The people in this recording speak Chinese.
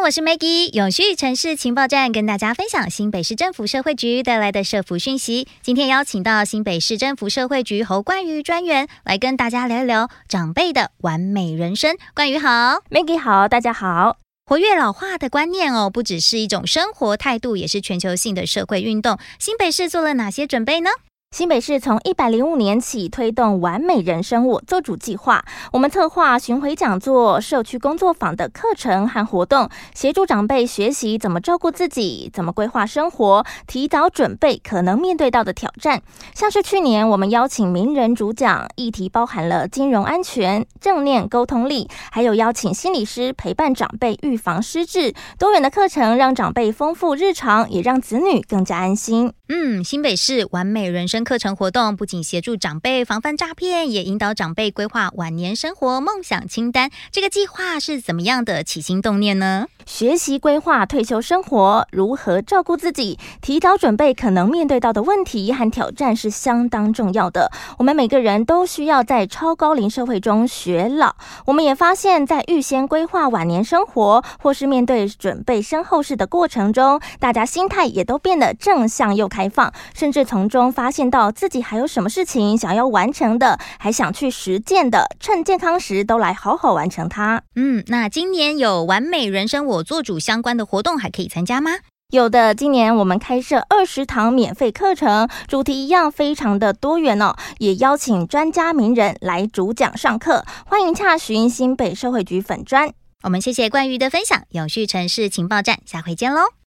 我是 Maggie， 永续城市情报站跟大家分享新北市政府社会局带来的社福讯息。今天邀请到新北市政府社会局侯冠瑜专员来跟大家聊一聊长辈的完美人生。冠瑜好。 Maggie 好，大家好。 活跃老化的观念不只是一种生活态度，也是全球性的社会运动。新北市做了哪些准备呢？ 新北市从105年起推动完美人生我做主计划，我们策划巡回讲座、社区工作坊的课程和活动，协助长辈学习怎么照顾自己，怎么规划生活，提早准备可能面对到的挑战。像是去年我们邀请名人主讲，议题包含了金融安全、正念沟通力，还有邀请心理师陪伴长辈预防失智。多元的课程让长辈丰富日常，也让子女更加安心。 新北市完美人生课程活动不仅协助长辈防范诈骗，也引导长辈规划晚年生活梦想清单。这个计划是怎么样的起心动念呢？ 学习规划退休生活，如何照顾自己，提早准备可能面对到的问题和挑战是相当重要的。我们每个人都需要在超高龄社会中学老。我们也发现，在预先规划晚年生活，或是面对准备身后事的过程中，大家心态也都变得正向又开放，甚至从中发现到自己还有什么事情想要完成的，还想去实践的，趁健康时都来好好完成它。 那今年有完美人生我做主相关的活动还可以参加吗？ 有的，今年我们开设20堂免费课程，主题一样非常的多元也邀请专家名人来主讲上课，欢迎洽询新北社会局粉专。 我们谢谢冠瑜的分享，永续城市情报站，下回见喽。